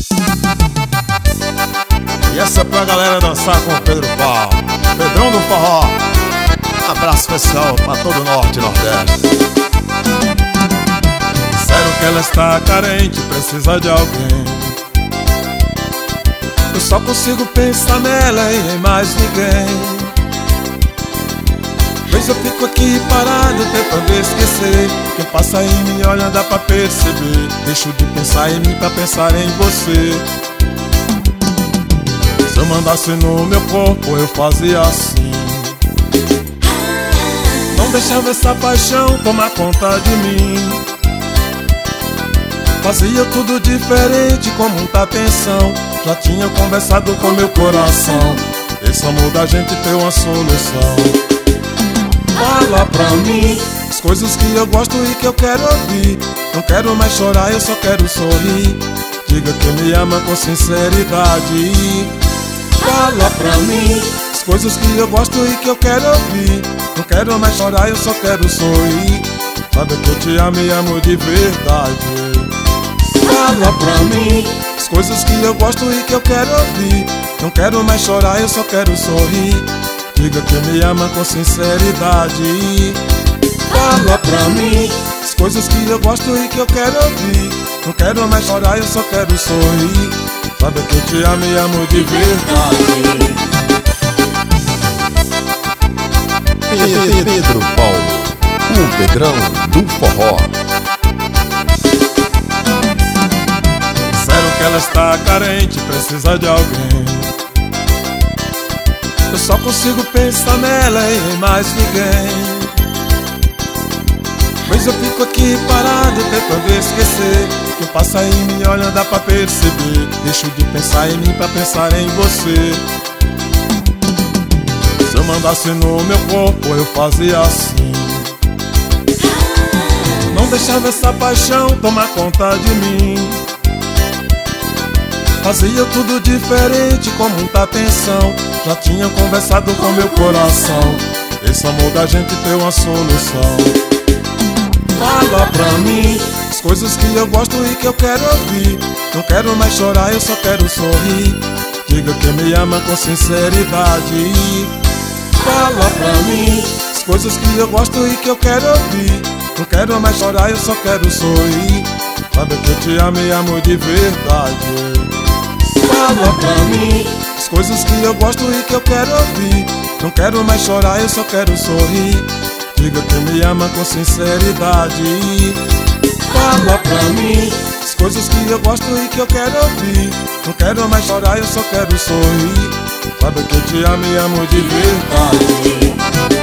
E essa é pra galera dançar com o Pedro Paulo, Pedrão do Forró. Abraço especial pra todo o Norte e Nordeste. Sério que ela está carente, precisa de alguém. Eu só consigo pensar nela e em mais ninguém. Vez eu fico aqui parado tentando esquecer. Quem passa em mim olha, dá pra perceber. Deixo de pensar em mim pra pensar em você. Se eu mandasse no meu corpo eu fazia assim. Não deixava essa paixão tomar conta de mim. Fazia tudo diferente com muita atenção. Já tinha conversado com meu coração. Esse amor da gente tem uma solução. Fala pra mim as coisas que eu gosto e que eu quero ouvir. Não quero mais chorar, eu só quero sorrir. Diga que me ama com sinceridade. Fala pra mim as coisas que eu gosto e que eu quero ouvir. Não quero mais chorar, eu só quero sorrir. Sabe que eu te amo e amo de verdade. Fala pra mim as coisas que eu gosto e que eu quero ouvir. Não quero mais chorar, eu só quero sorrir. Diga que me ama com sinceridade. Fala pra mim as coisas que eu gosto e que eu quero ouvir. Não quero mais chorar, eu só quero sorrir. Sabe que eu te amo e amo de verdade. Pedro Paulo, o Pedrão do Forró. Sério que ela está carente, precisa de alguém. Eu só consigo pensar nela e em mais ninguém. Mas eu fico aqui parado tentando esquecer. Quem passa em mim olha, dá pra perceber. Deixo de pensar em mim pra pensar em você. Se eu mandasse no meu corpo eu fazia assim. Não deixava essa paixão tomar conta de mim. Fazia tudo diferente com muita atenção. Já tinha conversado com meu coração. Esse amor da gente tem uma solução. Fala pra mim as coisas que eu gosto e que eu quero ouvir. Não quero mais chorar, eu só quero sorrir. Diga que me ama com sinceridade. Fala pra mim as coisas que eu gosto e que eu quero ouvir. Não quero mais chorar, eu só quero sorrir. Sabe que eu te amo e amo de verdade. Fala pra mim as coisas que eu gosto e que eu quero ouvir. Não quero mais chorar, eu só quero sorrir. Diga que me ama com sinceridade. Fala pra mim as coisas que eu gosto e que eu quero ouvir. Não quero mais chorar, eu só quero sorrir. Sabe que eu te amo e amo de verdade.